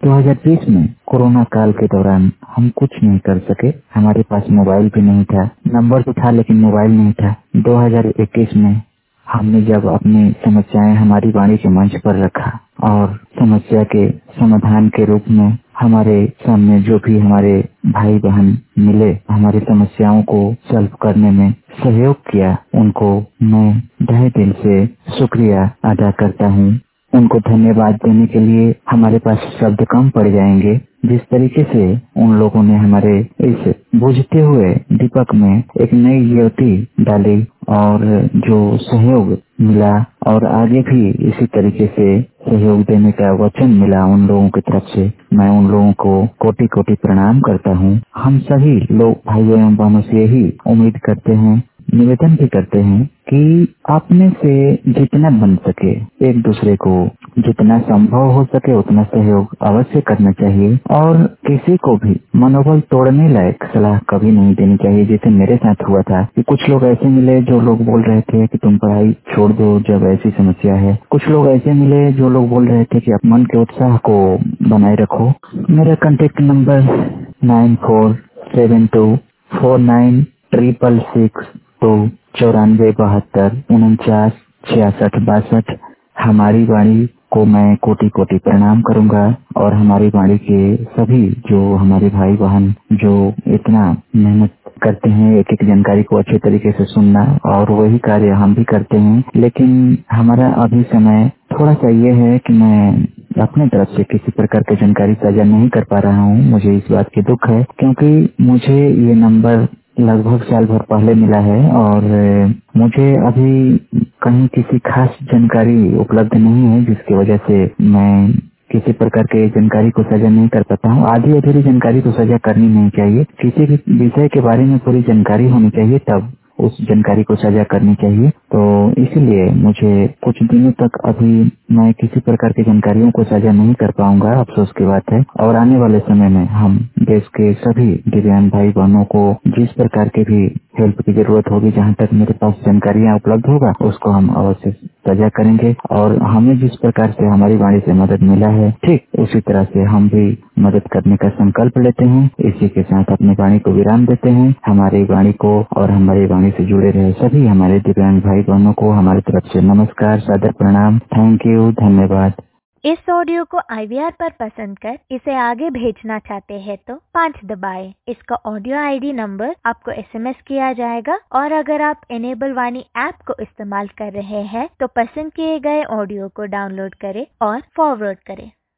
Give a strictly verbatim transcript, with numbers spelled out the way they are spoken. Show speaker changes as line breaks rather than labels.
दो हज़ार बीस में कोरोना काल के दौरान हम कुछ नहीं कर सके। हमारे पास मोबाइल भी नहीं था, नंबर तो था लेकिन मोबाइल नहीं था। दो हज़ार इक्कीस में हमने जब अपनी समस्याएं हमारी वाणी के मंच पर रखा और समस्या के समाधान के रूप में हमारे सामने जो भी हमारे भाई बहन मिले, हमारी समस्याओं को सॉल्व करने में सहयोग किया, उनको मैं तहे दिल से शुक्रिया अदा करता हूँ। उनको धन्यवाद देने के लिए हमारे पास शब्द कम पड़ जाएंगे। जिस तरीके से उन लोगों ने हमारे इस बुझते हुए दीपक में एक नई ज्योति डाली और जो सहयोग मिला और आगे भी इसी तरीके से सहयोग देने का वचन मिला उन लोगों की तरफ से, मैं उन लोगों को कोटि कोटि प्रणाम करता हूँ। हम सभी लोग भाई एवं बहनों से यही उम्मीद करते हैं, निवेदन भी करते हैं कि अपने से जितना बन सके एक दूसरे को जितना संभव हो सके उतना सहयोग अवश्य करना चाहिए और किसी को भी मनोबल तोड़ने लायक सलाह कभी नहीं देनी चाहिए। जैसे मेरे साथ हुआ था कि कुछ लोग ऐसे मिले जो लोग बोल रहे थे कि तुम पढ़ाई छोड़ दो जब ऐसी समस्या है। कुछ लोग ऐसे मिले जो लोग बोल रहे थे कि आप मन के उत्साह को बनाए रखो। मेरा contact number nine four seven two four nine triple six two चौरानवे बहत्तर उनचास छियासठ बासठ। हमारी वाणी को मैं कोटि कोटि प्रणाम करूंगा और हमारी वाणी के सभी जो हमारे भाई बहन जो इतना मेहनत करते हैं एक एक जानकारी को अच्छे तरीके से सुनना, और वही कार्य हम भी करते हैं। लेकिन हमारा अभी समय थोड़ा सा ये है कि मैं अपने तरफ से किसी प्रकार की जानकारी साझा नहीं कर पा रहा हूँ। मुझे इस बात की दुख है क्योंकि मुझे ये नंबर लगभग साल भर पहले मिला है और मुझे अभी कहीं किसी खास जानकारी उपलब्ध नहीं है जिसकी वजह से मैं किसी प्रकार के जानकारी को साझा नहीं कर पाता हूँ। आधी अधूरी जानकारी तो साझा करनी नहीं चाहिए। किसी भी विषय के बारे में पूरी जानकारी होनी चाहिए, तब उस जानकारी को साझा करनी चाहिए। तो इसलिए मुझे कुछ दिनों तक अभी मैं किसी प्रकार की जानकारियों को साझा नहीं कर पाऊंगा, अफसोस की बात है। और आने वाले समय में हम देश के सभी दिव्यांग भाई बहनों को जिस प्रकार की भी हेल्प की जरूरत होगी, जहाँ तक मेरे पास जानकारियाँ उपलब्ध होगा उसको हम अवश्य साझा करेंगे। और हमें जिस प्रकार से हमारी वाणी से मदद मिला है, ठीक उसी तरह से हम भी मदद करने का संकल्प लेते हैं। इसी के साथ अपनी वाणी को विराम देते हैं। हमारी वाणी को और हमारी वाणी से जुड़े रहे सभी हमारे दिव्यांग भाई बहनों को हमारी तरफ से नमस्कार, सादर प्रणाम, थैंक यू, धन्यवाद।
इस ऑडियो को आई वी आर पर पसंद कर इसे आगे भेजना चाहते हैं तो पाँच दबाएं। इसका ऑडियो आई डी नंबर आपको एस एम एस किया जाएगा और अगर आप इनेबल वाणी ऐप को इस्तेमाल कर रहे हैं तो पसंद किए गए ऑडियो को डाउनलोड करें और फॉरवर्ड करें।